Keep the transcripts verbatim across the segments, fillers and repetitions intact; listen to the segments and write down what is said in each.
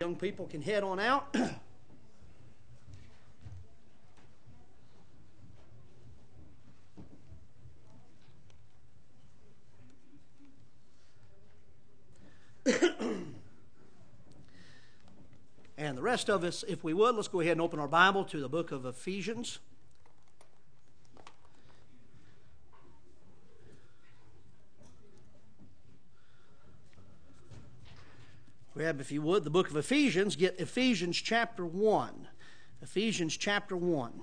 young people can head on out. And the rest of us, if we would, let's go ahead and open our Bible to the book of Ephesians. Grab, if you would, the book of Ephesians. Get Ephesians chapter one. Ephesians chapter one.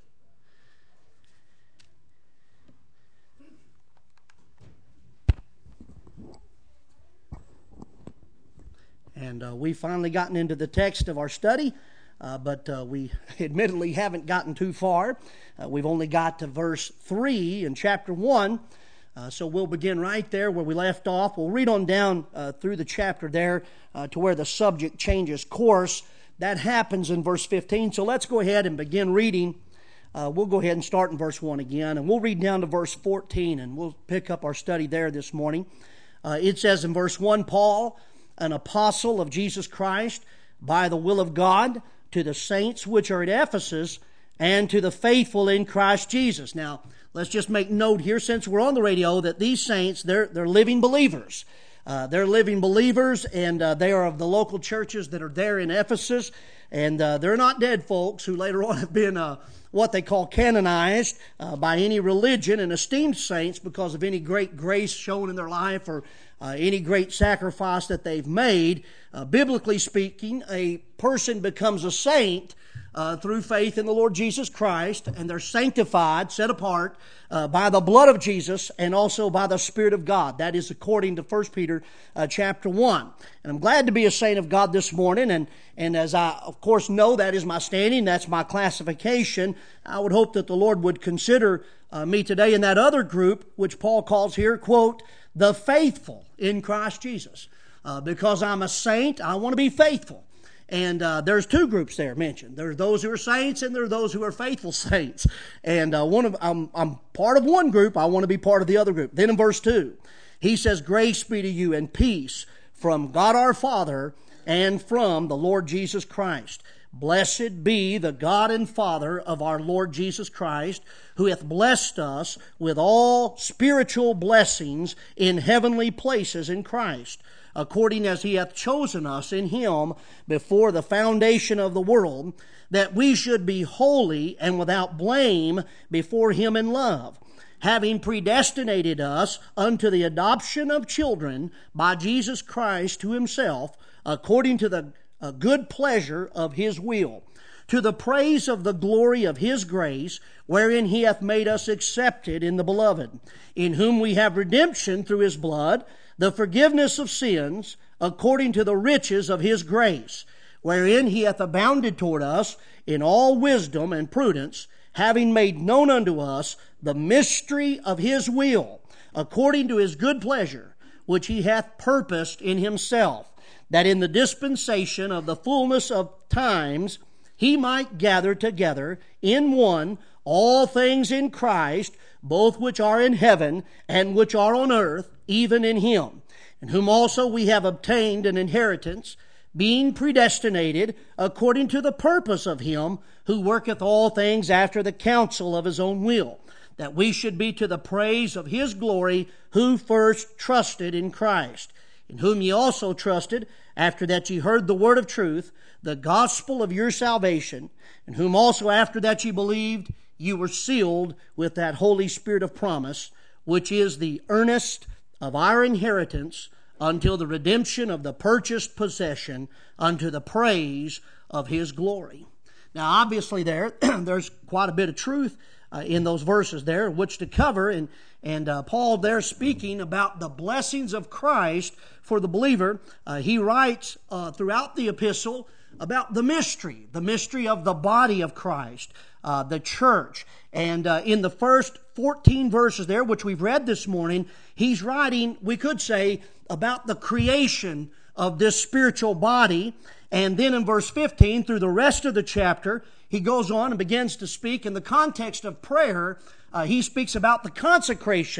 And uh, we've finally gotten into the text of our study, uh, but uh, we admittedly haven't gotten too far. Uh, we've only got to verse three in chapter one. Uh, so we'll begin right there where we left off. We'll read on down uh, through the chapter there uh, to where the subject changes course. That happens in verse fifteen. So let's go ahead and begin reading. Uh, we'll go ahead and start in verse one again, and we'll read down to verse fourteen, and we'll pick up our study there this morning. Uh, it says in verse one, Paul, an apostle of Jesus Christ, by the will of God, to the saints which are at Ephesus, and to the faithful in Christ Jesus. Now, let's just make note here, since we're on the radio, that these saints, they're, they're living believers. Uh, they're living believers, and uh, they are of the local churches that are there in Ephesus. And uh, they're not dead folks who later on have been uh, what they call canonized uh, by any religion and esteemed saints because of any great grace shown in their life or uh, any great sacrifice that they've made. Uh, biblically speaking, a person becomes a saint Uh, through faith in the Lord Jesus Christ, and they're sanctified, set apart uh, by the blood of Jesus and also by the Spirit of God. That is according to First Peter uh, chapter one. And I'm glad to be a saint of God this morning, and, and as I, of course, know that is my standing, that's my classification, I would hope that the Lord would consider uh, me today in that other group, which Paul calls here, quote, the faithful in Christ Jesus. Uh, because I'm a saint, I want to be faithful. And uh, there's two groups there mentioned. There's those who are saints, and there are those who are faithful saints. And uh, one of I'm, I'm part of one group. I want to be part of the other group. Then in verse two, he says, "Grace be to you and peace from God our Father and from the Lord Jesus Christ. Blessed be the God and Father of our Lord Jesus Christ, who hath blessed us with all spiritual blessings in heavenly places in Christ, according as he hath chosen us in him before the foundation of the world, that we should be holy and without blame before him in love, having predestinated us unto the adoption of children by Jesus Christ to himself, according to the uh, good pleasure of his will, to the praise of the glory of his grace, wherein he hath made us accepted in the beloved, in whom we have redemption through his blood, the forgiveness of sins, according to the riches of his grace, wherein he hath abounded toward us in all wisdom and prudence, having made known unto us the mystery of his will, according to his good pleasure, which he hath purposed in himself, that in the dispensation of the fullness of times he might gather together in one all things in Christ, both which are in heaven and which are on earth, even in him, in whom also we have obtained an inheritance, being predestinated according to the purpose of him who worketh all things after the counsel of his own will, that we should be to the praise of his glory, who first trusted in Christ, in whom ye also trusted, after that ye heard the word of truth, the gospel of your salvation, in whom also after that ye believed, you were sealed with that Holy Spirit of promise, which is the earnest of our inheritance until the redemption of the purchased possession, unto the praise of his glory. Now, obviously there, there's quite a bit of truth uh, in those verses there, which to cover, and, and uh, Paul there speaking about the blessings of Christ for the believer. Uh, he writes uh, throughout the epistle about the mystery, the mystery of the body of Christ, uh, the church. And uh, in the first fourteen verses there, which we've read this morning, he's writing, we could say, about the creation of this spiritual body. And then in verse fifteen, through the rest of the chapter, he goes on and begins to speak in the context of prayer. Uh, he speaks about the consecration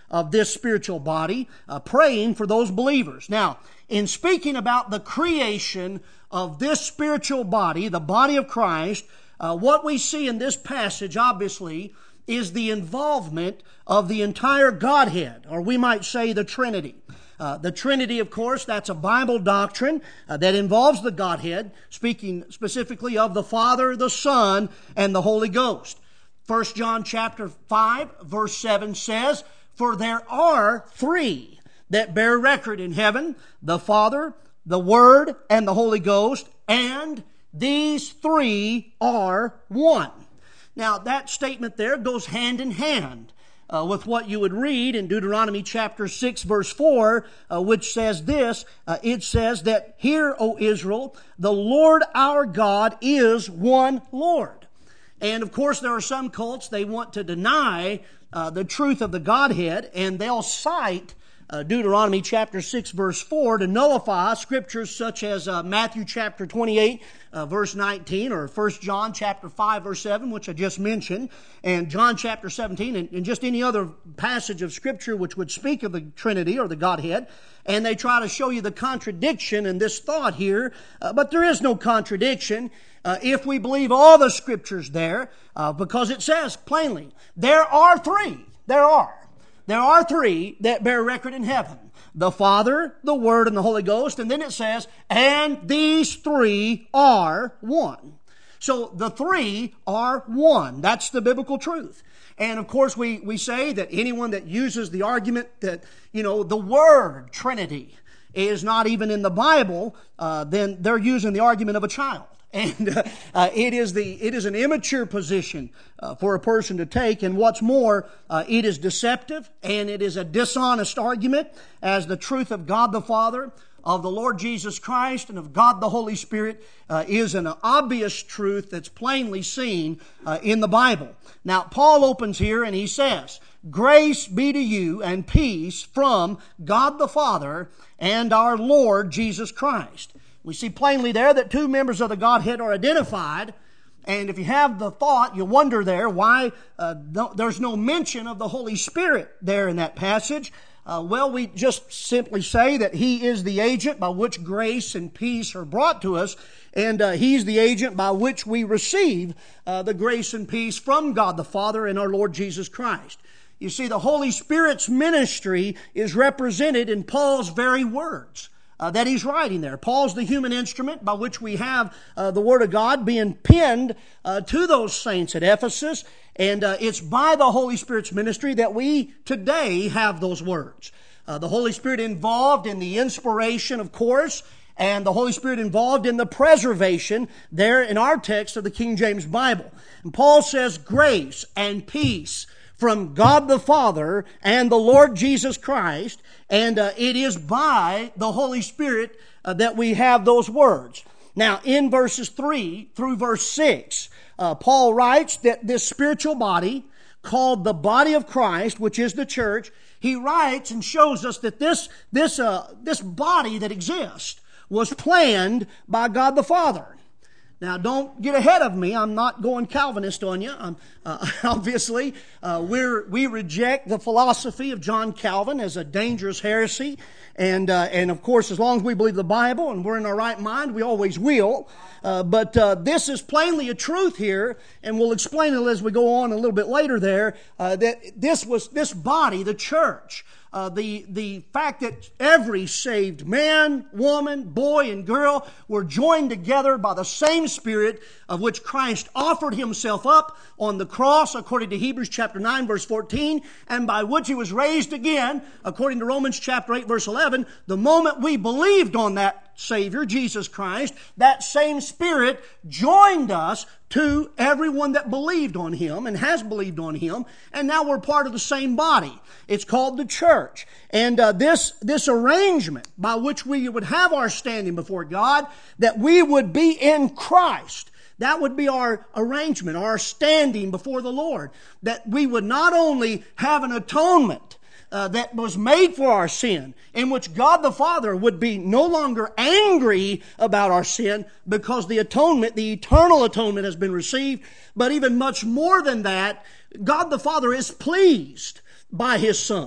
of this spiritual body, uh, praying for those believers. Now, in speaking about the creation of this spiritual body, the body of Christ, uh, what we see in this passage, obviously, is the involvement of the entire Godhead, or we might say the Trinity. Uh, the Trinity, of course, that's a Bible doctrine uh, that involves the Godhead, speaking specifically of the Father, the Son, and the Holy Ghost. First John chapter five, verse seven says, "For there are three that bear record in heaven, the Father, the Word, and the Holy Ghost, and these three are one." Now, that statement there goes hand in hand Uh, with what you would read in Deuteronomy chapter six, verse four, uh, which says this. Uh, it says that, "Hear, O Israel, the Lord our God is one Lord." And of course, there are some cults, they want to deny uh, the truth of the Godhead, and they'll cite Uh, Deuteronomy chapter six, verse four, to nullify scriptures such as uh, Matthew chapter twenty-eight, uh, verse nineteen, or First John chapter five, verse seven, which I just mentioned, and John chapter seventeen, and, and just any other passage of scripture which would speak of the Trinity or the Godhead. And they try to show you the contradiction in this thought here, uh, but there is no contradiction uh, if we believe all the scriptures there, uh, because it says plainly, there are three. There are. There are three that bear record in heaven. The Father, the Word, and the Holy Ghost. And then it says, "And these three are one." So the three are one. That's the biblical truth. And of course we, we say that anyone that uses the argument that, you know, the word Trinity is not even in the Bible, uh, then they're using the argument of a child. And uh, uh, it is the it is an immature position uh, for a person to take. And what's more, uh, it is deceptive and it is a dishonest argument, as the truth of God the Father, of the Lord Jesus Christ, and of God the Holy Spirit uh, is an obvious truth that's plainly seen uh, in the Bible. Now, Paul opens here and he says, "Grace be to you and peace from God the Father and our Lord Jesus Christ." We see plainly there that two members of the Godhead are identified. And if you have the thought, you wonder there why uh, no, there's no mention of the Holy Spirit there in that passage. Uh, well, we just simply say that He is the agent by which grace and peace are brought to us. And uh, He's the agent by which we receive uh, the grace and peace from God the Father and our Lord Jesus Christ. You see, the Holy Spirit's ministry is represented in Paul's very words Uh, that he's writing there. Paul's the human instrument by which we have uh, the Word of God being penned uh, to those saints at Ephesus. And uh, it's by the Holy Spirit's ministry that we today have those words. Uh, the Holy Spirit involved in the inspiration, of course, and the Holy Spirit involved in the preservation there in our text of the King James Bible. And Paul says, "Grace and peace from God the Father and the Lord Jesus Christ." And uh, it is by the Holy Spirit uh, that we have those words. Now, in verses three through verse six, uh, Paul writes that this spiritual body, called the body of Christ, which is the church, he writes and shows us that this, this, uh, this body that exists was planned by God the Father. Now, don't get ahead of me. I'm not going Calvinist on you. I'm, uh, obviously, uh, we're, we reject the philosophy of John Calvin as a dangerous heresy. And, uh, and of course, as long as we believe the Bible and we're in our right mind, we always will. Uh, but uh, this is plainly a truth here, and we'll explain it as we go on a little bit later there, uh, that this was this body, the church, Uh, the, the fact that every saved man, woman, boy, and girl were joined together by the same Spirit of which Christ offered Himself up on the cross, according to Hebrews chapter nine, verse fourteen, and by which He was raised again, according to Romans chapter eight, verse eleven. The moment we believed on that Savior, Jesus Christ, that same Spirit joined us to everyone that believed on Him and has believed on Him, and now we're part of the same body. It's called the church. And uh, this, this arrangement by which we would have our standing before God, that we would be in Christ, that would be our arrangement, our standing before the Lord. That we would not only have an atonement uh, that was made for our sin, in which God the Father would be no longer angry about our sin because the atonement, the eternal atonement has been received, but even much more than that, God the Father is pleased by His Son.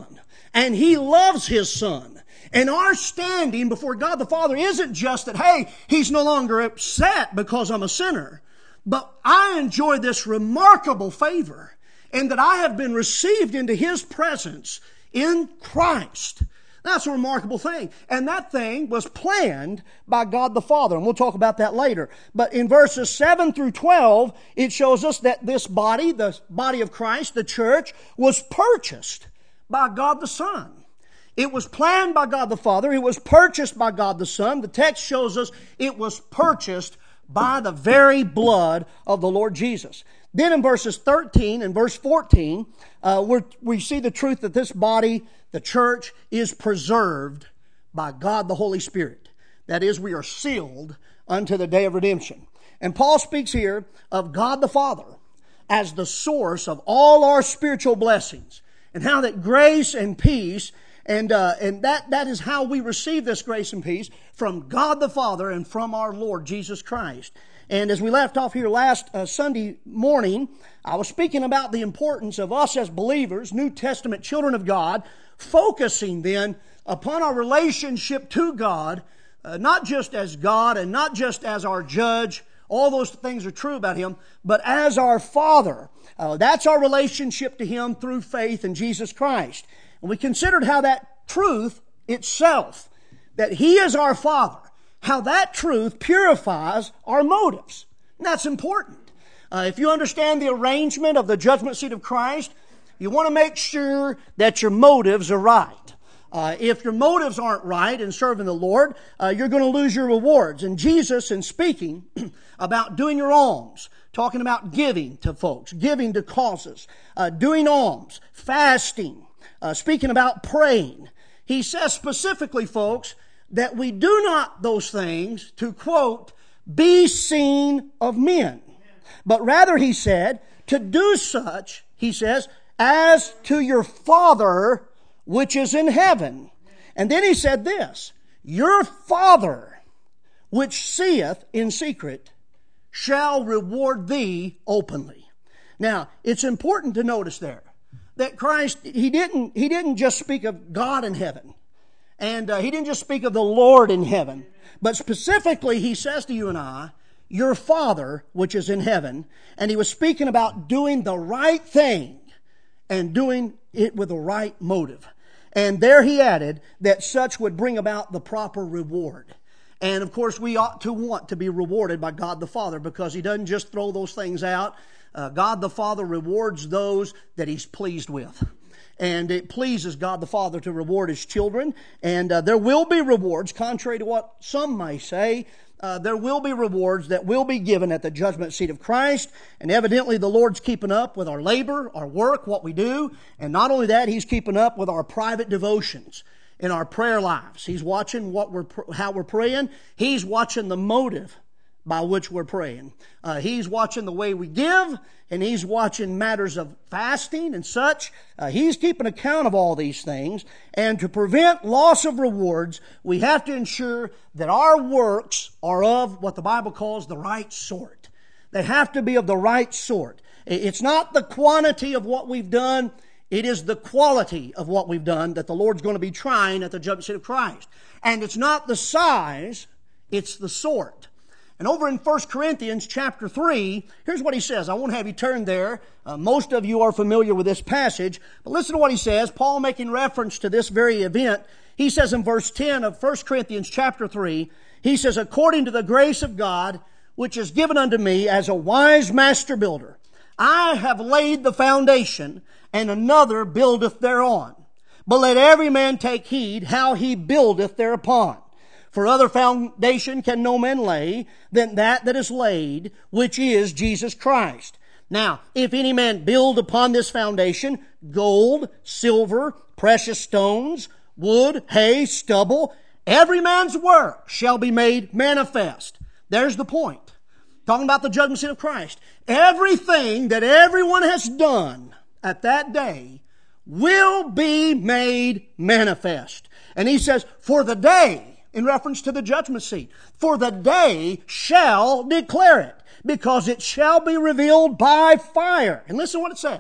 And He loves His Son. And our standing before God the Father isn't just that, hey, He's no longer upset because I'm a sinner. But I enjoy this remarkable favor in that I have been received into His presence in Christ. That's a remarkable thing. And that thing was planned by God the Father. And we'll talk about that later. But in verses seven through twelve, it shows us that this body, the body of Christ, the church, was purchased by God the Son. It was planned by God the Father. It was purchased by God the Son. The text shows us it was purchased by the very blood of the Lord Jesus. Then in verses thirteen and verse fourteen, uh, we're, we see the truth that this body, the church, is preserved by God the Holy Spirit. That is, we are sealed unto the day of redemption. And Paul speaks here of God the Father as the source of all our spiritual blessings, and how that grace and peace, and uh, and that, that is how we receive this grace and peace from God the Father and from our Lord Jesus Christ. And as we left off here last uh, Sunday morning, I was speaking about the importance of us as believers, New Testament children of God, focusing then upon our relationship to God, uh, not just as God and not just as our judge. All those things are true about Him, but as our Father. Uh, that's our relationship to Him through faith in Jesus Christ. And we considered how that truth itself, that He is our Father, how that truth purifies our motives. And that's important. Uh, if you understand the arrangement of the judgment seat of Christ, you want to make sure that your motives are right. Uh, if your motives aren't right in serving the Lord, uh, you're going to lose your rewards. And Jesus, in speaking about doing your alms, talking about giving to folks, giving to causes, uh, doing alms, fasting, uh, speaking about praying, He says specifically, folks, that we do not those things to, quote, be seen of men. But rather, He said, to do such, He says, as to your Father which is in heaven. And then He said this, your Father which seeth in secret shall reward thee openly. Now, it's important to notice there that Christ, He didn't, He didn't just speak of God in heaven. And uh, He didn't just speak of the Lord in heaven. But specifically, He says to you and I, your Father which is in heaven. And He was speaking about doing the right thing and doing it with the right motive. And there He added that such would bring about the proper reward. And of course, we ought to want to be rewarded by God the Father, because He doesn't just throw those things out. Uh, God the Father rewards those that He's pleased with. And it pleases God the Father to reward His children. And uh, there will be rewards, contrary to what some may say. Uh, there will be rewards that will be given at the judgment seat of Christ. And evidently the Lord's keeping up with our labor, our work, what we do. And not only that, He's keeping up with our private devotions in our prayer lives. He's watching what we're, how we're praying. He's watching the motive by which we're praying. Uh, he's watching the way we give, and He's watching matters of fasting and such. Uh, he's keeping account of all these things. And to prevent loss of rewards, we have to ensure that our works are of what the Bible calls the right sort. They have to be of the right sort. It's not the quantity of what we've done. It is the quality of what we've done that the Lord's going to be trying at the judgment seat of Christ. And it's not the size, it's the sort. And over in First Corinthians chapter three, here's what he says. I won't have you turn there. Uh, most of you are familiar with this passage. But listen to what he says. Paul making reference to this very event. He says in verse ten of First Corinthians chapter three, he says, according to the grace of God, which is given unto me as a wise master builder, I have laid the foundation, and another buildeth thereon. But let every man take heed how he buildeth thereupon. For other foundation can no man lay than that that is laid, which is Jesus Christ. Now, if any man build upon this foundation gold, silver, precious stones, wood, hay, stubble, every man's work shall be made manifest. There's the point. Talking about the judgment seat of Christ. Everything that everyone has done at that day will be made manifest. And he says, for the day, in reference to the judgment seat, for the day shall declare it, because it shall be revealed by fire. And listen to what it says.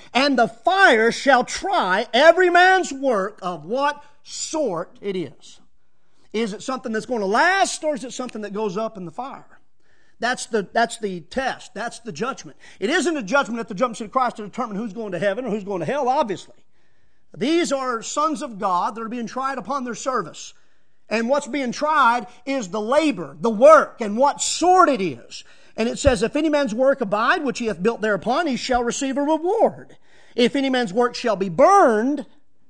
And the fire shall try every man's work of what sort it is. Is it something that's going to last, or is it something that goes up in the fire? That's the, that's the test. That's the judgment. It isn't a judgment at the judgment seat of Christ to determine who's going to heaven or who's going to hell, obviously. These are sons of God that are being tried upon their service. And what's being tried is the labor, the work, and what sort it is. And it says, if any man's work abide, which he hath built thereupon, he shall receive a reward. If any man's work shall be burned,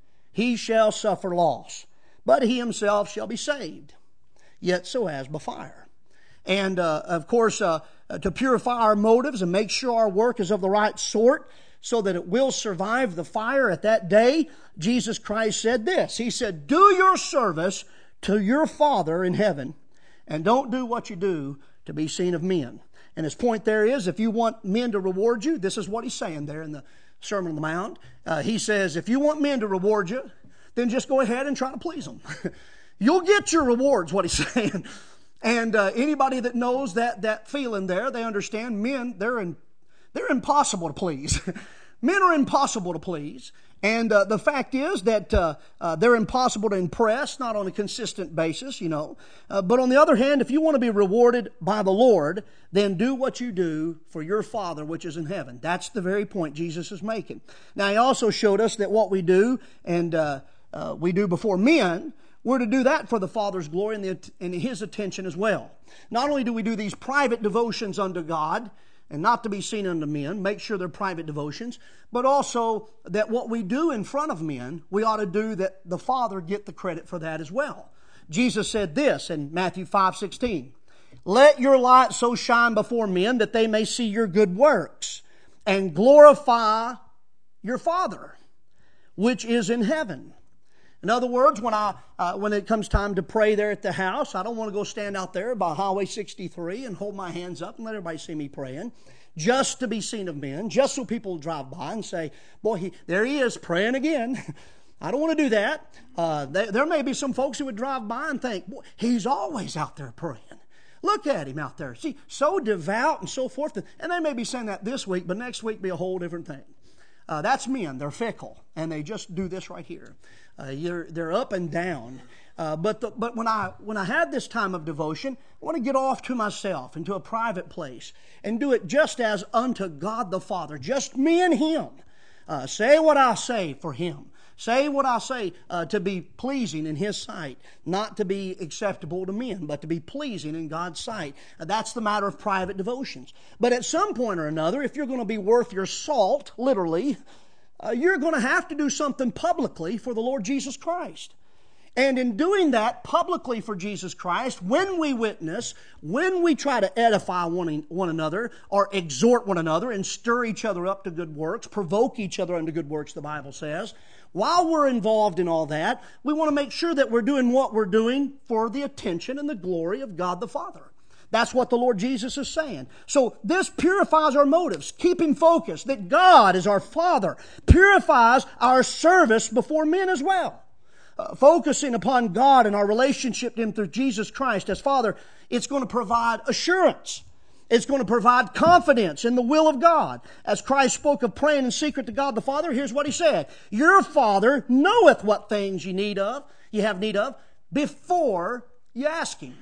he shall suffer loss. But he himself shall be saved, yet so as by fire. And, uh, of course, uh, to purify our motives and make sure our work is of the right sort so that it will survive the fire at that day, Jesus Christ said this. He said, do your service to your Father in heaven, and don't do what you do to be seen of men. And his point there is, if you want men to reward you, this is what he's saying there in the Sermon on the Mount. Uh, he says, if you want men to reward you, then just go ahead and try to please them. You'll get your rewards, what he's saying. And uh, anybody that knows that that feeling there, they understand men, they're in, they're impossible to please. Men are impossible to please. And uh, the fact is that uh, uh, they're impossible to impress, not on a consistent basis, you know. Uh, but on the other hand, if you want to be rewarded by the Lord, then do what you do for your Father which is in heaven. That's the very point Jesus is making. Now, he also showed us that what we do, and uh, uh, we do before men, we're to do that for the Father's glory and, the, and His attention as well. Not only do we do these private devotions unto God, and not to be seen unto men, make sure they're private devotions, but also that what we do in front of men, we ought to do that the Father get the credit for that as well. Jesus said this in Matthew five sixteen, let your light so shine before men that they may see your good works and glorify your Father which is in heaven. In other words, when I uh, when it comes time to pray there at the house, I don't want to go stand out there by Highway sixty-three and hold my hands up and let everybody see me praying, just to be seen of men, just so people drive by and say, boy, he, there he is praying again. I don't want to do that. Uh, they, there may be some folks who would drive by and think, boy, he's always out there praying. Look at him out there. See, so devout and so forth. And they may be saying that this week, but next week be a whole different thing. Uh, that's men. They're fickle, and they just do this right here. Uh, you're, they're up and down. Uh, but the, but when I when I have this time of devotion, I want to get off to myself into a private place and do it just as unto God the Father, just me and Him. Uh, say what I say for Him. Say what I say uh, to be pleasing in His sight, not to be acceptable to men, but to be pleasing in God's sight. Uh, that's the matter of private devotions. But at some point or another, if you're going to be worth your salt, literally, uh, you're going to have to do something publicly for the Lord Jesus Christ. And in doing that publicly for Jesus Christ, when we witness, when we try to edify one, one another or exhort one another and stir each other up to good works, provoke each other unto good works, the Bible says, while we're involved in all that, we want to make sure that we're doing what we're doing for the attention and the glory of God the Father. That's what the Lord Jesus is saying. So this purifies our motives, keeping focus that God is our Father, purifies our service before men as well. Uh, focusing upon God and our relationship to Him through Jesus Christ as Father, it's going to provide assurance. It's going to provide confidence in the will of God. As Christ spoke of praying in secret to God the Father, here's what He said. Your Father knoweth what things you need of, you have need of, before you ask Him.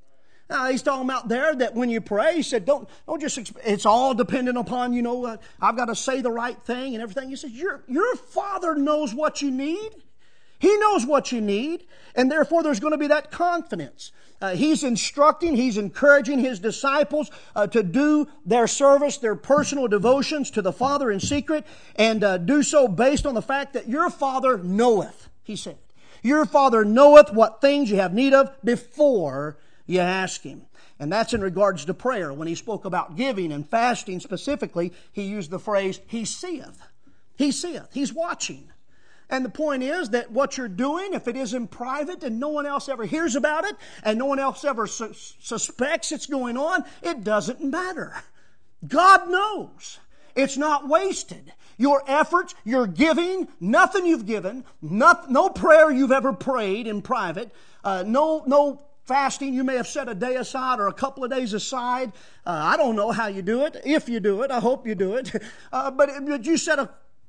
Now, He's talking about there that when you pray, He said, don't, don't just, it's all dependent upon, you know, uh, I've got to say the right thing and everything. He says, your, your Father knows what you need. He knows what you need, and therefore there's going to be that confidence. Uh, he's instructing, He's encouraging His disciples uh, to do their service, their personal devotions to the Father in secret, and uh, do so based on the fact that your Father knoweth, He said. Your Father knoweth what things you have need of before you ask Him. And that's in regards to prayer. When He spoke about giving and fasting specifically, He used the phrase, He seeth. He seeth. He's watching. And the point is that what you're doing, if it is in private and no one else ever hears about it and no one else ever su- suspects it's going on, it doesn't matter. God knows. It's not wasted. Your efforts, your giving, nothing you've given, not, no prayer you've ever prayed in private, uh, no, no fasting you may have set a day aside or a couple of days aside. Uh, I don't know how you do it. If you do it, I hope you do it. Uh, but, but you set a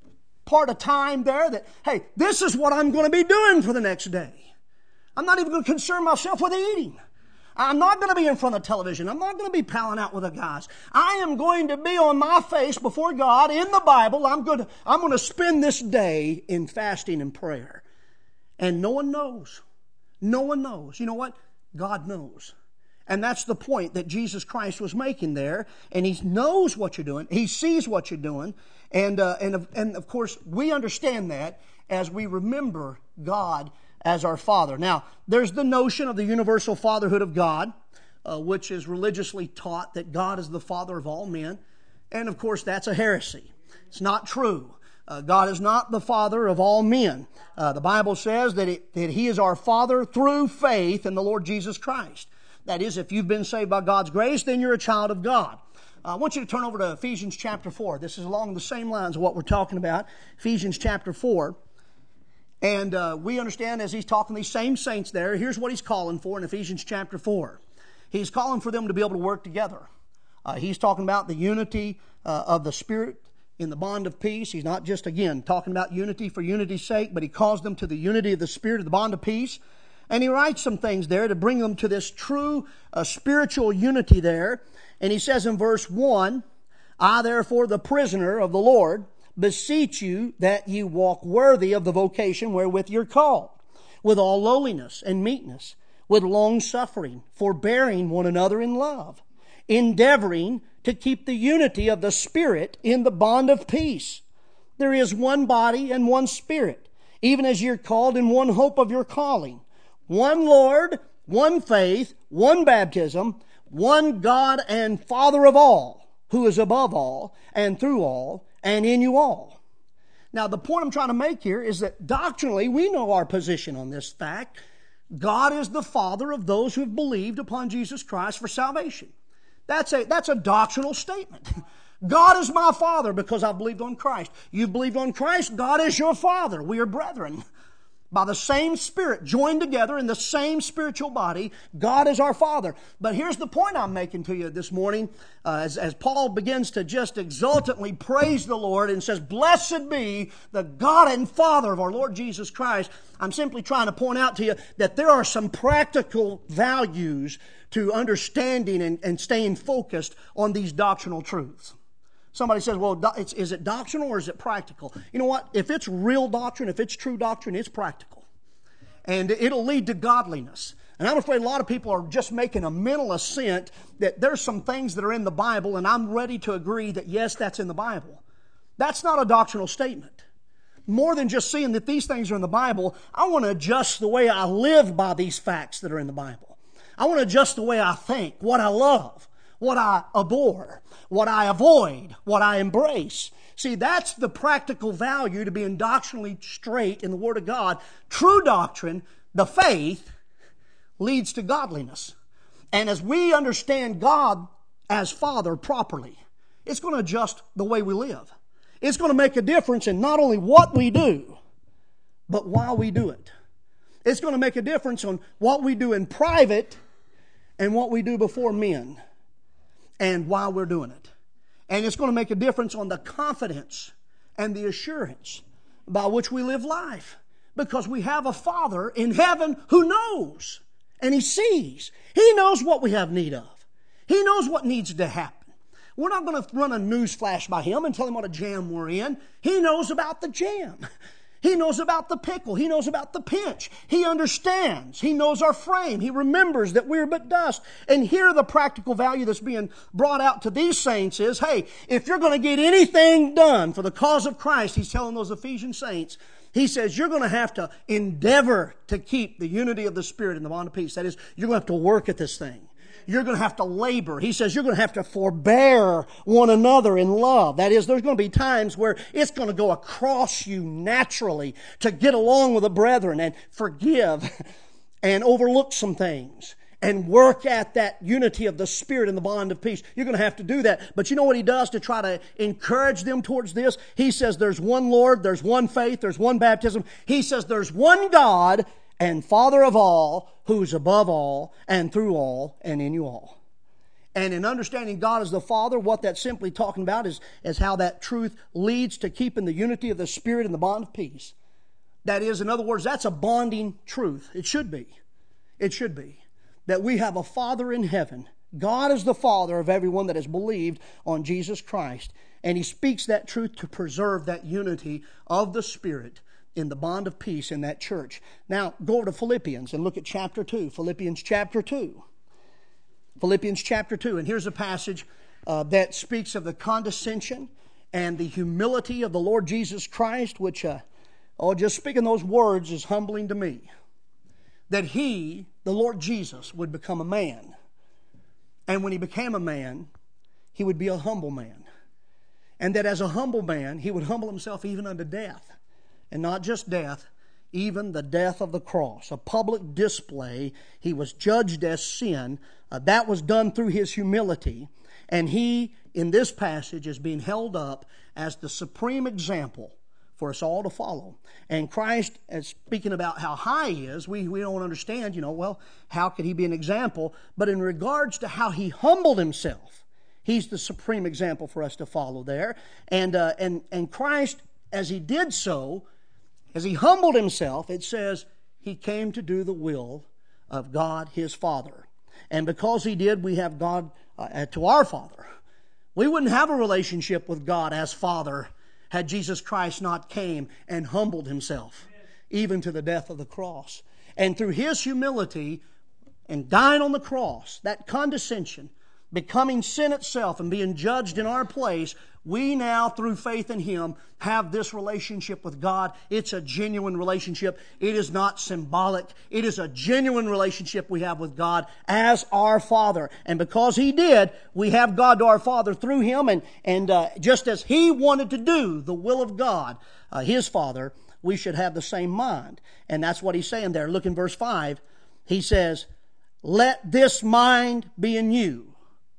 part of time there that, hey, this is what I'm going to be doing for the next day. I'm not even going to concern myself with eating. I'm not going to be in front of television. I'm not going to be palling out with the guys. I am going to be on my face before God in the Bible. I'm going to, I'm going to spend this day in fasting and prayer. And no one knows. No one knows. You know what? God knows. And that's the point that Jesus Christ was making there. And He knows what you're doing. He sees what you're doing. And, uh, and, and of course, we understand that as we remember God as our Father. Now, there's the notion of the universal fatherhood of God, uh, which is religiously taught that God is the Father of all men. And, of course, that's a heresy. It's not true. Uh, God is not the Father of all men. Uh, the Bible says that, it, that He is our Father through faith in the Lord Jesus Christ. That is, if you've been saved by God's grace, then you're a child of God. Uh, I want you to turn over to Ephesians chapter four. This is along the same lines of what we're talking about. Ephesians chapter four. And uh, we understand as he's talking to these same saints there, here's what he's calling for in Ephesians chapter four. He's calling for them to be able to work together. Uh, he's talking about the unity uh, of the Spirit in the bond of peace. He's not just, again, talking about unity for unity's sake, but he calls them to the unity of the Spirit, of the bond of peace. And he writes some things there to bring them to this true uh, spiritual unity there. And he says in verse one, I therefore, the prisoner of the Lord, beseech you that you walk worthy of the vocation wherewith you're called, with all lowliness and meekness, with long suffering, forbearing one another in love, endeavoring to keep the unity of the Spirit in the bond of peace. There is one body and one Spirit, even as you're called in one hope of your calling. One Lord, one faith, one baptism, one God and Father of all, who is above all, and through all, and in you all. Now, the point I'm trying to make here is that doctrinally, we know our position on this fact. God is the Father of those who have believed upon Jesus Christ for salvation. That's a, that's a doctrinal statement. God is my Father because I believed on Christ. You believed on Christ, God is your Father. We are brethren. By the same Spirit, joined together in the same spiritual body, God is our Father. But here's the point I'm making to you this morning, uh, as, as Paul begins to just exultantly praise the Lord and says, Blessed be the God and Father of our Lord Jesus Christ. I'm simply trying to point out to you that there are some practical values to understanding and, and staying focused on these doctrinal truths. Somebody says, well, it's, is it doctrinal or is it practical? You know what? If it's real doctrine, if it's true doctrine, it's practical. And it'll lead to godliness. And I'm afraid a lot of people are just making a mental assent that there's some things that are in the Bible, and I'm ready to agree that, yes, that's in the Bible. That's not a doctrinal statement. More than just seeing that these things are in the Bible, I want to adjust the way I live by these facts that are in the Bible. I want to adjust the way I think, what I love, what I abhor, what I avoid, what I embrace. See, that's the practical value to being doctrinally straight in the Word of God. True doctrine, the faith, leads to godliness. And as we understand God as Father properly, it's going to adjust the way we live. It's going to make a difference in not only what we do, but why we do it. It's going to make a difference on what we do in private and what we do before men, and why we're doing it. And it's going to make a difference on the confidence and the assurance by which we live life. Because we have a Father in heaven who knows and He sees. He knows what we have need of. He knows what needs to happen. We're not going to run a news flash by Him and tell Him what a jam we're in. He knows about the jam. He knows about the pickle. He knows about the pinch. He understands. He knows our frame. He remembers that we're but dust. And here the practical value that's being brought out to these saints is, hey, if you're going to get anything done for the cause of Christ, he's telling those Ephesian saints, he says you're going to have to endeavor to keep the unity of the Spirit in the bond of peace. That is, you're going to have to work at this thing. You're going to have to labor. He says you're going to have to forbear one another in love. That is, there's going to be times where it's going to go across you naturally to get along with the brethren and forgive and overlook some things and work at that unity of the Spirit in the bond of peace. You're going to have to do that. But you know what he does to try to encourage them towards this? He says there's one Lord, there's one faith, there's one baptism. He says there's one God and Father of all, who's above all, and through all, and in you all. And in understanding God as the Father, what that's simply talking about is, is how that truth leads to keeping the unity of the Spirit in the bond of peace. That is, in other words, that's a bonding truth. It should be. It should be. That we have a Father in heaven. God is the Father of everyone that has believed on Jesus Christ. And He speaks that truth to preserve that unity of the Spirit in the bond of peace in that church. Now, go over to Philippians and look at chapter two. Philippians chapter two. Philippians chapter two. And here's a passage uh, that speaks of the condescension and the humility of the Lord Jesus Christ, which, uh, oh, just speaking those words is humbling to me. That He, the Lord Jesus, would become a man. And when He became a man, He would be a humble man. And that as a humble man, He would humble Himself even unto death. And not just death, even the death of the cross. A public display. He was judged as sin. Uh, that was done through His humility. And He, in this passage, is being held up as the supreme example for us all to follow. And Christ, as speaking about how high He is, we, we don't understand, you know, well, how could He be an example? But in regards to how He humbled Himself, He's the supreme example for us to follow there. And, uh, and, and Christ, as He did so, as He humbled Himself, it says He came to do the will of God His Father. And because He did, we have God uh, to our Father. We wouldn't have a relationship with God as Father had Jesus Christ not came and humbled Himself, even to the death of the cross. And through His humility and dying on the cross, that condescension, becoming sin itself and being judged in our place, we now, through faith in Him, have this relationship with God. It's a genuine relationship. It is not symbolic. It is a genuine relationship we have with God as our Father. And because He did, we have God to our Father through Him. And, and uh, just as He wanted to do the will of God, uh, His Father, we should have the same mind. And that's what He's saying there. Look in verse five. He says, "Let this mind be in you,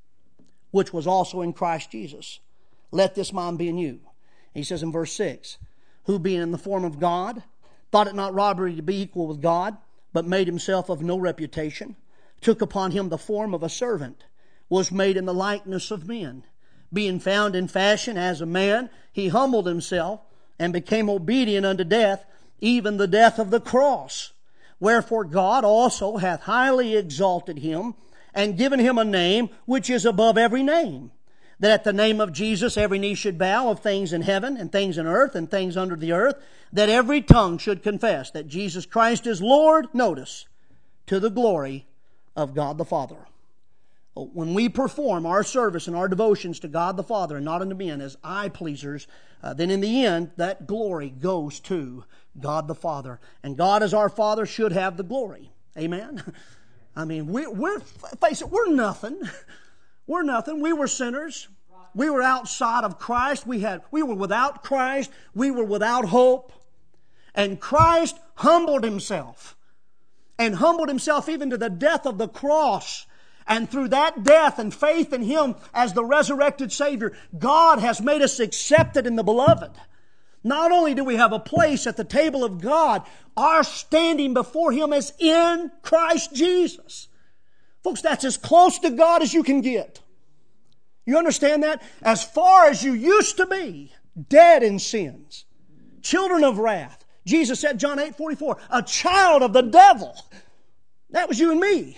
which was also in Christ Jesus. Let this mind be in you." He says in verse six, "Who being in the form of God, thought it not robbery to be equal with God, but made Himself of no reputation, took upon Him the form of a servant, was made in the likeness of men. Being found in fashion as a man, He humbled Himself, and became obedient unto death, even the death of the cross. Wherefore God also hath highly exalted Him, and given Him a name which is above every name, that at the name of Jesus every knee should bow, of things in heaven and things in earth and things under the earth, that every tongue should confess that Jesus Christ is Lord," notice, "to the glory of God the Father." When we perform our service and our devotions to God the Father and not unto men as eye-pleasers, uh, then in the end that glory goes to God the Father. And God as our Father should have the glory. Amen? I mean, we, we're, face it, we're nothing. We're nothing. We were sinners. We were outside of Christ. We had, we were without Christ. We were without hope. And Christ humbled Himself. And humbled Himself even to the death of the cross. And through that death and faith in Him as the resurrected Savior, God has made us accepted in the Beloved. Not only do we have a place at the table of God, our standing before Him is in Christ Jesus. Folks, that's as close to God as you can get. You understand that? As far as you used to be, dead in sins, children of wrath. Jesus said, John eight forty-four, a child of the devil. That was you and me.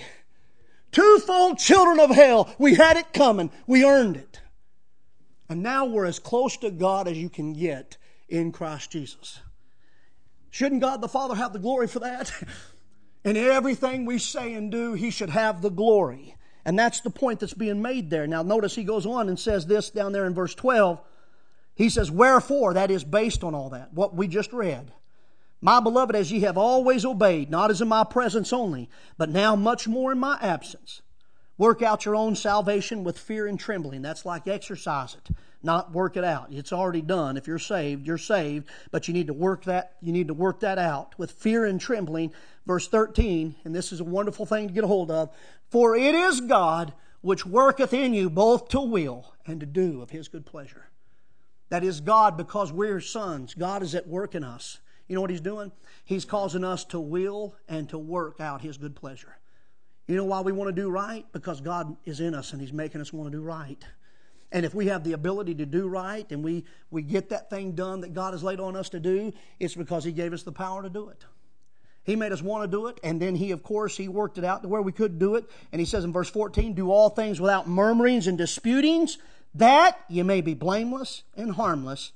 Twofold children of hell. We had it coming. We earned it. And now we're as close to God as you can get in Christ Jesus. Shouldn't God the Father have the glory for that? In everything we say and do, He should have the glory. And that's the point that's being made there. Now notice He goes on and says this down there in verse twelve. He says, "Wherefore," that is based on all that, what we just read. "My beloved, as ye have always obeyed, not as in my presence only, but now much more in my absence, work out your own salvation with fear and trembling." That's like exercise it, not work it out. It's already done. If you're saved, you're saved, but you need to work that, you need to work that out with fear and trembling. Verse thirteen, and this is a wonderful thing to get a hold of. "For it is God which worketh in you both to will and to do of His good pleasure." That is God, because we're sons. God is at work in us. You know what He's doing? He's causing us to will and to work out His good pleasure. You know why we want to do right? Because God is in us and He's making us want to do right. And if we have the ability to do right and we, we get that thing done that God has laid on us to do, it's because He gave us the power to do it. He made us want to do it, and then He, of course, He worked it out to where we could do it. And He says in verse fourteen, do all things without murmurings and disputings, that ye may be blameless and harmless,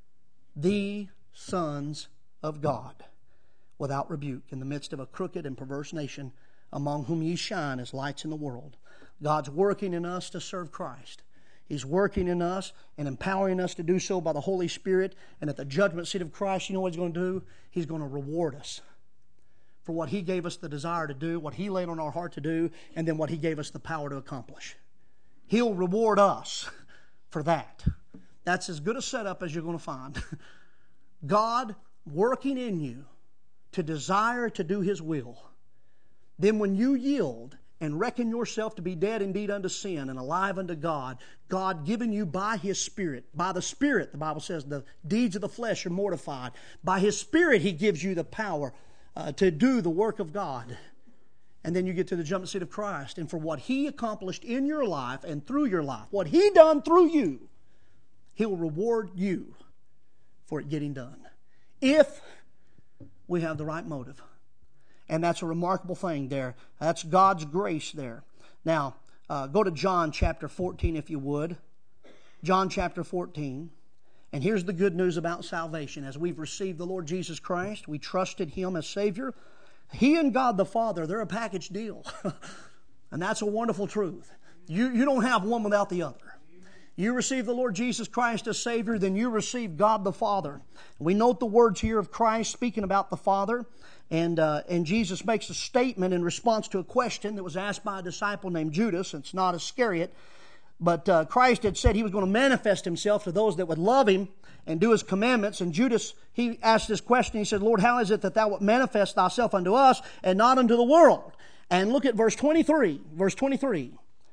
the sons of God, without rebuke, in the midst of a crooked and perverse nation, among whom ye shine as lights in the world. God's working in us to serve Christ. He's working in us and empowering us to do so by the Holy Spirit. And at the judgment seat of Christ, you know what He's going to do? He's going to reward us for what He gave us the desire to do, what He laid on our heart to do, and then what He gave us the power to accomplish. He'll reward us for that. That's as good a setup as you're going to find. God working in you to desire to do His will. Then when you yield and reckon yourself to be dead indeed unto sin and alive unto God, God giving you by His Spirit, by the Spirit, the Bible says, the deeds of the flesh are mortified. By His Spirit He gives you the power uh, to do the work of God. And then you get to the judgment seat of Christ. And for what He accomplished in your life and through your life, what He done through you, He'll reward you for it getting done. If we have the right motive. And that's a remarkable thing there. That's God's grace there. Now, uh, go to John chapter fourteen if you would. John chapter fourteen. And here's the good news about salvation. As we've received the Lord Jesus Christ, we trusted Him as Savior. He and God the Father, they're a package deal. And that's a wonderful truth. You, you don't have one without the other. You receive the Lord Jesus Christ as Savior, then you receive God the Father. We note the words here of Christ speaking about the Father. And, uh, and Jesus makes a statement in response to a question that was asked by a disciple named Judas. It's not Iscariot. But uh, Christ had said He was going to manifest Himself to those that would love Him and do His commandments. And Judas, he asked this question. He said, Lord, how is it that Thou wilt manifest Thyself unto us and not unto the world? And look at verse twenty-three. Verse twenty-three.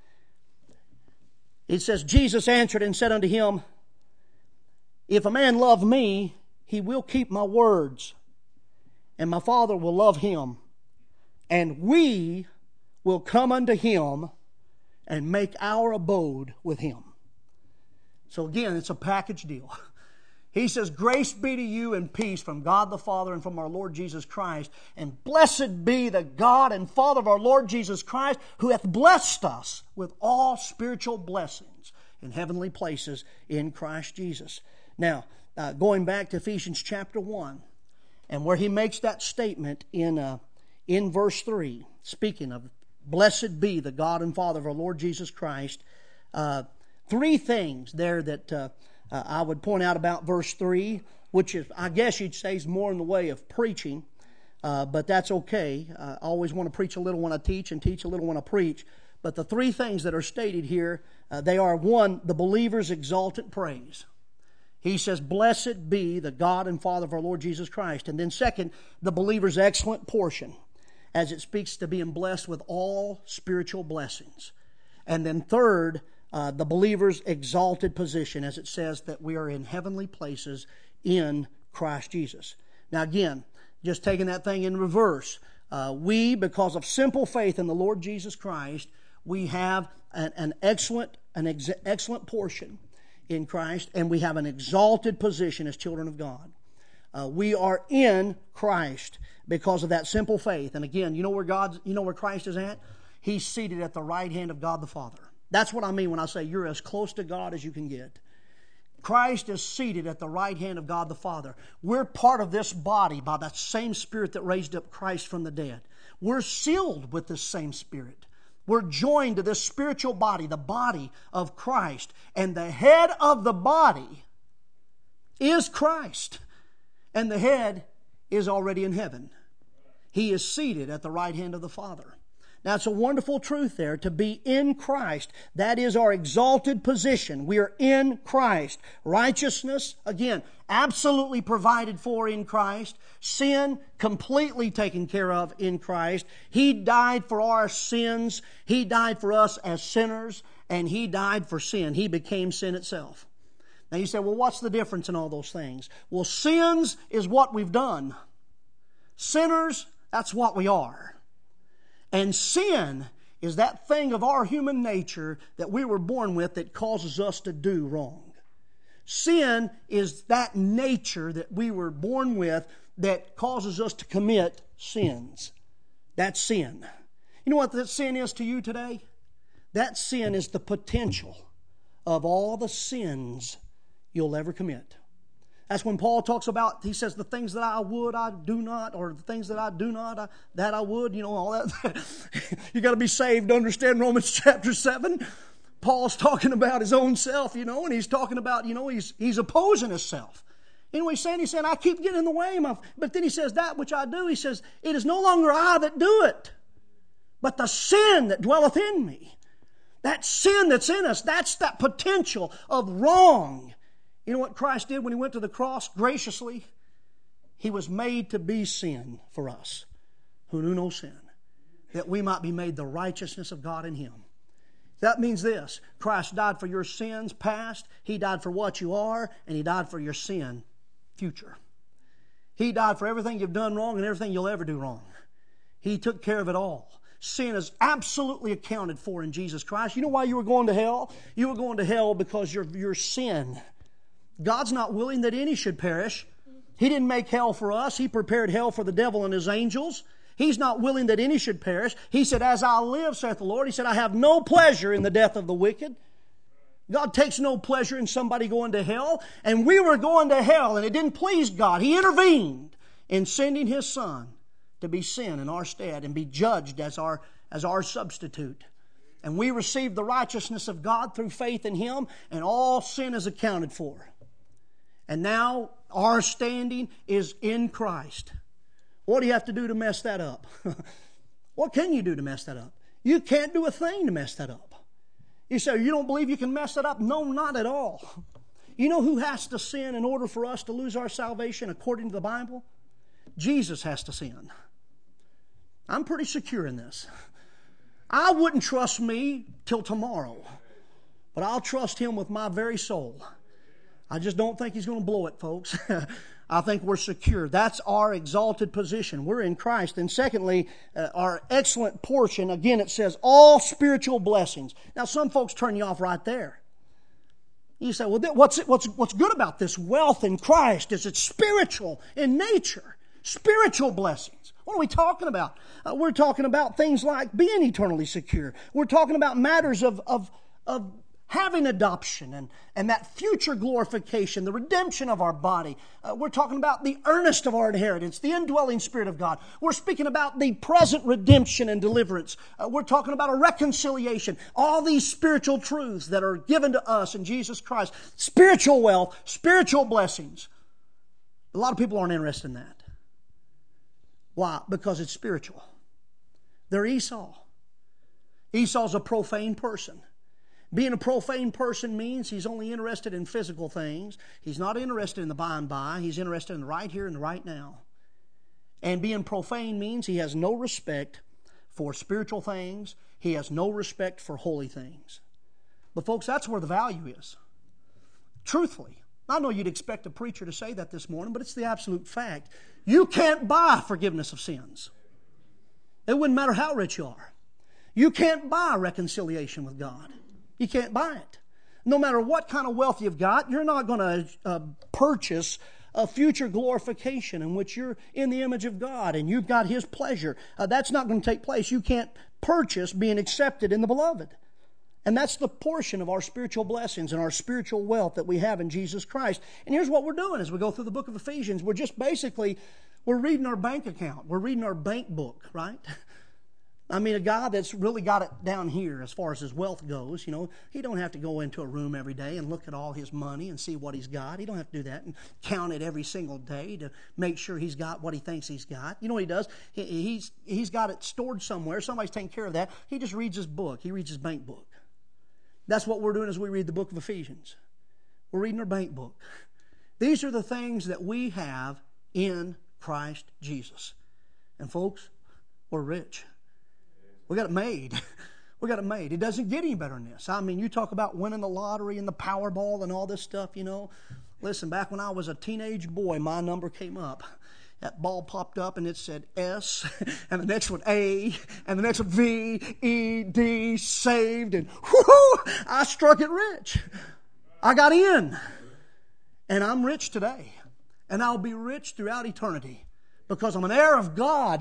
It says, Jesus answered and said unto him, if a man love me, he will keep my words, and my Father will love him, and we will come unto him and make our abode with him. So again, it's a package deal. He says, grace be to you and peace from God the Father and from our Lord Jesus Christ. And blessed be the God and Father of our Lord Jesus Christ, who hath blessed us with all spiritual blessings in heavenly places in Christ Jesus. Now, uh, going back to Ephesians chapter one, and where he makes that statement in, uh, in verse three, speaking of blessed be the God and Father of our Lord Jesus Christ, uh, three things there that... Uh, Uh, I would point out about verse three, which is, I guess you'd say, is more in the way of preaching, uh, but that's okay. Uh, I always want to preach a little when I teach and teach a little when I preach. But the three things that are stated here, uh, they are, one, the believer's exalted praise. He says, blessed be the God and Father of our Lord Jesus Christ. And then second, the believer's excellent portion, as it speaks to being blessed with all spiritual blessings. And then third, Uh, the believer's exalted position, as it says that we are in heavenly places in Christ Jesus. Now again, just taking that thing in reverse, uh, we, because of simple faith in the Lord Jesus Christ, we have an, an excellent, an ex- excellent portion in Christ, and we have an exalted position as children of God. Uh, we are in Christ because of that simple faith. And again, you know where God, you know where Christ is at? He's seated at the right hand of God the Father. That's what I mean when I say you're as close to God as you can get. Christ is seated at the right hand of God the Father. We're part of this body by that same Spirit that raised up Christ from the dead. We're sealed with this same Spirit. We're joined to this spiritual body, the body of Christ. And the head of the body is Christ. And the head is already in heaven. He is seated at the right hand of the Father. Now, it's a wonderful truth there, to be in Christ. That is our exalted position. We are in Christ. Righteousness, again, absolutely provided for in Christ. Sin, completely taken care of in Christ. He died for our sins. He died for us as sinners, and He died for sin. He became sin itself. Now, you say, well, what's the difference in all those things? Well, sins is what we've done. Sinners, that's what we are. And sin is that thing of our human nature that we were born with that causes us to do wrong. Sin is that nature that we were born with that causes us to commit sins. That's sin. You know what that sin is to you today? That sin is the potential of all the sins you'll ever commit. That's when Paul talks about, he says, the things that I would, I do not, or the things that I do not, I, that I would, you know, all that. You got to be saved to understand Romans chapter seven. Paul's talking about his own self, you know, and he's talking about, you know, he's he's opposing himself. Anyway, he's saying, he's saying, I keep getting in the way. My, but then he says, that which I do, he says, it is no longer I that do it, but the sin that dwelleth in me. That sin that's in us, that's that potential of wrong. You know what Christ did when He went to the cross? Graciously, He was made to be sin for us, who knew no sin, that we might be made the righteousness of God in Him. That means this: Christ died for your sins past, He died for what you are, and He died for your sin future. He died for everything you've done wrong and everything you'll ever do wrong. He took care of it all. Sin is absolutely accounted for in Jesus Christ. You know why you were going to hell? You were going to hell because of your sin. God's not willing that any should perish. He didn't make hell for us. He prepared hell for the devil and his angels. He's not willing that any should perish. He said, as I live, saith the Lord, He said, I have no pleasure in the death of the wicked. God takes no pleasure in somebody going to hell. And we were going to hell, and it didn't please God. He intervened in sending His Son to be sin in our stead and be judged as our, as our substitute. And we received the righteousness of God through faith in Him, and all sin is accounted for. And now our standing is in Christ. What do you have to do to mess that up? What can you do to mess that up? You can't do a thing to mess that up. You say, you don't believe you can mess that up? No, not at all. You know who has to sin in order for us to lose our salvation according to the Bible? Jesus has to sin. I'm pretty secure in this. I wouldn't trust me till tomorrow, but I'll trust Him with my very soul. I just don't think He's going to blow it, folks. I think we're secure. That's our exalted position. We're in Christ. And secondly, uh, our excellent portion, again it says, all spiritual blessings. Now some folks turn you off right there. You say, well, what's, what's, what's good about this wealth in Christ is it's spiritual in nature. Spiritual blessings. What are we talking about? Uh, we're talking about things like being eternally secure. We're talking about matters of, of, of having adoption and, and that future glorification, the redemption of our body. Uh, we're talking about the earnest of our inheritance, the indwelling Spirit of God. We're speaking about the present redemption and deliverance. Uh, we're talking about a reconciliation. All these spiritual truths that are given to us in Jesus Christ. Spiritual wealth, spiritual blessings. A lot of people aren't interested in that. Why? Because it's spiritual. They're Esau. Esau's a profane person. Being a profane person means he's only interested in physical things. He's not interested in the by and by. He's interested in the right here and the right now. And being profane means he has no respect for spiritual things. He has no respect for holy things. But folks, that's where the value is. Truthfully. I know you'd expect a preacher to say that this morning, but it's the absolute fact. You can't buy forgiveness of sins. It wouldn't matter how rich you are. You can't buy reconciliation with God. You can't buy it. No matter what kind of wealth you've got, you're not going to uh, purchase a future glorification in which you're in the image of God and you've got His pleasure. Uh, that's not going to take place. You can't purchase being accepted in the Beloved. And that's the portion of our spiritual blessings and our spiritual wealth that we have in Jesus Christ. And here's what we're doing as we go through the book of Ephesians. We're just basically, we're reading our bank account. We're reading our bank book, right? I mean, a guy that's really got it down here as far as his wealth goes, you know, he don't have to go into a room every day and look at all his money and see what he's got. He don't have to do that and count it every single day to make sure he's got what he thinks he's got. You know what he does? He, he's, he's got it stored somewhere. Somebody's taking care of that. He just reads his book. He reads his bank book. That's what we're doing as we read the book of Ephesians. We're reading our bank book. These are the things that we have in Christ Jesus. And folks, we're rich. We got it made. We got it made. It doesn't get any better than this. I mean, you talk about winning the lottery and the Powerball and all this stuff, you know. Listen, back when I was a teenage boy, my number came up. that ball popped up and it said S, and the next one A, and the next one V, E, D, saved, and whoo, I struck it rich. I got in. And I'm rich today. And I'll be rich throughout eternity because I'm an heir of God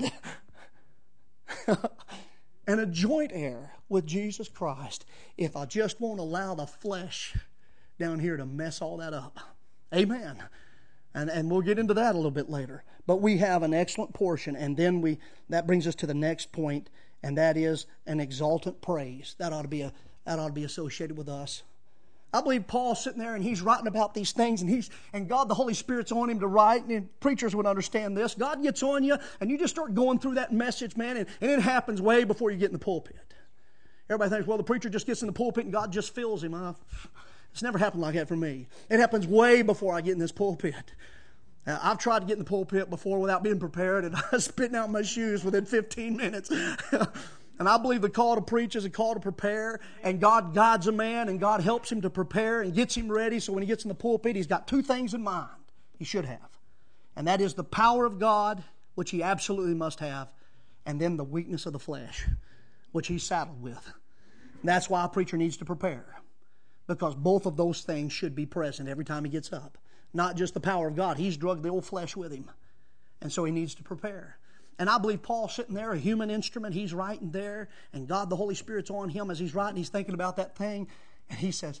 and a joint heir with Jesus Christ if I just won't allow the flesh down here to mess all that up. Amen. And, and we'll get into that a little bit later. But we have an excellent portion, and then we that brings us to the next point, and that is an exultant praise. That ought to be a that ought to be associated with us. I believe Paul's sitting there and he's writing about these things, and he's and God, the Holy Spirit's on him to write, and preachers would understand this. God gets on you, and you just start going through that message, man, and, and it happens way before you get in the pulpit. Everybody thinks, well, the preacher just gets in the pulpit and God just fills him. Uh, it's never happened like that for me. It happens way before I get in this pulpit. Uh, I've tried to get in the pulpit before without being prepared, and I was spitting out my shoes within fifteen minutes. And I believe the call to preach is a call to prepare, and God guides a man, and God helps him to prepare and gets him ready, so when he gets in the pulpit, he's got two things in mind. He should have. And that is the power of God, which he absolutely must have, and then the weakness of the flesh, which he's saddled with. And that's why a preacher needs to prepare, because both of those things should be present every time he gets up. Not just the power of God. He's drugged the old flesh with him, and so he needs to prepare. And I believe Paul's sitting there, a human instrument. He's writing there, and God, the Holy Spirit's on him as he's writing. He's thinking about that thing, and he says,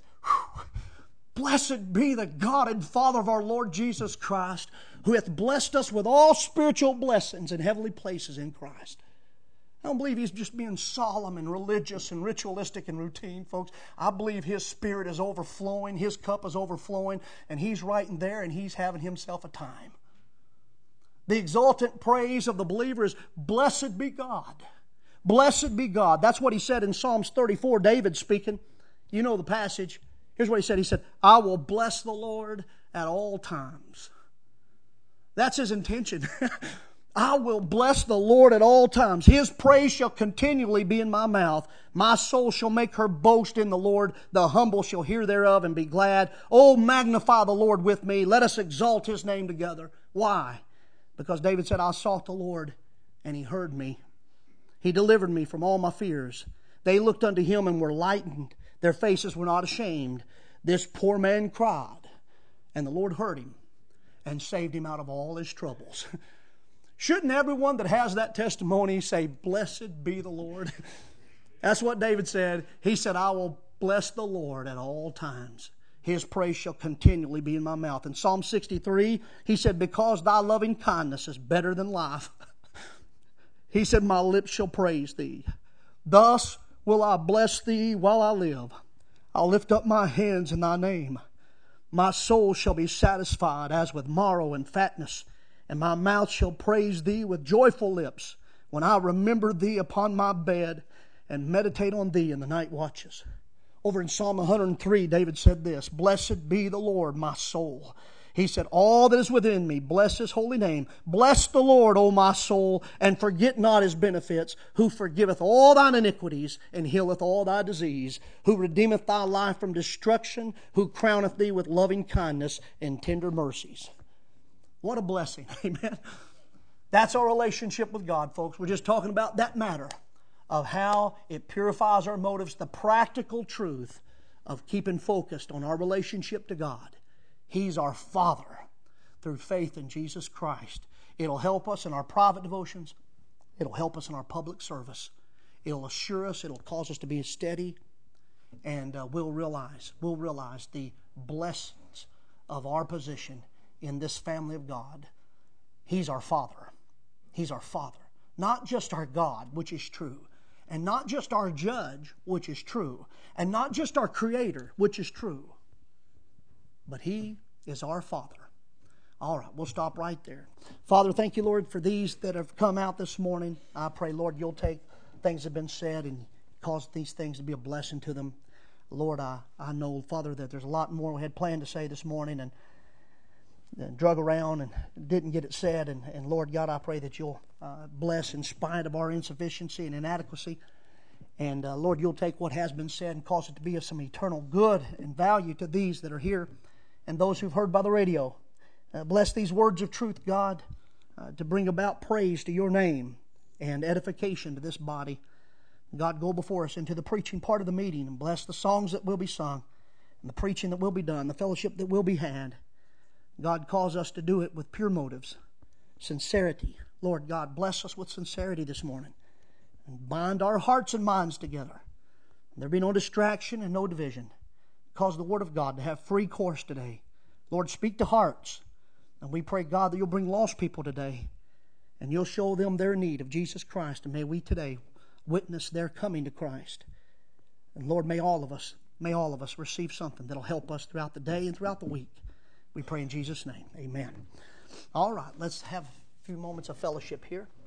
"Blessed be the God and Father of our Lord Jesus Christ, who hath blessed us with all spiritual blessings in heavenly places in Christ." I don't believe he's just being solemn and religious and ritualistic and routine, folks. I believe his spirit is overflowing, his cup is overflowing, and he's writing there, and he's having himself a time. The exultant praise of the believer is, blessed be God. Blessed be God. That's what he said in Psalms thirty-four, David speaking. You know the passage. Here's what he said. He said, I will bless the Lord at all times. That's his intention. I will bless the Lord at all times. His praise shall continually be in my mouth. My soul shall make her boast in the Lord. The humble shall hear thereof and be glad. Oh, magnify the Lord with me. Let us exalt his name together. Why? Because David said, I sought the Lord, and he heard me. He delivered me from all my fears. They looked unto him and were lightened. Their faces were not ashamed. This poor man cried, and the Lord heard him and saved him out of all his troubles. Shouldn't everyone that has that testimony say, blessed be the Lord? That's what David said. He said, I will bless the Lord at all times. His praise shall continually be in my mouth. In Psalm sixty-three, he said, because thy loving kindness is better than life. He said, my lips shall praise thee. Thus will I bless thee while I live. I'll lift up my hands in thy name. My soul shall be satisfied as with marrow and fatness, and my mouth shall praise thee with joyful lips when I remember thee upon my bed and meditate on thee in the night watches. Over in Psalm one hundred three, David said this, blessed be the Lord, my soul. He said, all that is within me, bless his holy name. Bless the Lord, O my soul, and forget not his benefits, who forgiveth all thine iniquities and healeth all thy disease, who redeemeth thy life from destruction, who crowneth thee with loving kindness and tender mercies. What a blessing, amen. That's our relationship with God, folks. We're just talking about that matter of how it purifies our motives, the practical truth of keeping focused on our relationship to God. He's our Father through faith in Jesus Christ. It'll help us in our private devotions. It'll help us in our public service. It'll assure us, it'll cause us to be steady, and uh, we'll realize, we'll realize the blessings of our position in this family of God. He's our Father. He's our Father. Not just our God, which is true, and not just our judge, which is true, and not just our creator, which is true, but He is our Father. All right, we'll stop right there. Father, thank you, Lord, for these that have come out this morning. I pray, Lord, you'll take things that have been said and cause these things to be a blessing to them. Lord, I, I know, Father, that there's a lot more we had planned to say this morning and, and drug around and didn't get it said. And, and Lord God, I pray that you'll uh, bless in spite of our insufficiency and inadequacy. And uh, Lord, you'll take what has been said and cause it to be of some eternal good and value to these that are here and those who've heard by the radio. Uh, bless these words of truth, God. uh, to bring about praise to your name and edification to this body. God, go before us into the preaching part of the meeting and bless the songs that will be sung and the preaching that will be done, the fellowship that will be had. God, cause us to do it with pure motives, sincerity. Lord God, bless us with sincerity this morning and bind our hearts and minds together. There be no distraction and no division. Cause the Word of God to have free course today. Lord, speak to hearts. And we pray, God, that you'll bring lost people today and you'll show them their need of Jesus Christ. And may we today witness their coming to Christ. And Lord, may all of us, may all of us receive something that'll help us throughout the day and throughout the week. We pray in Jesus' name. Amen. All right, let's have a few moments of fellowship here.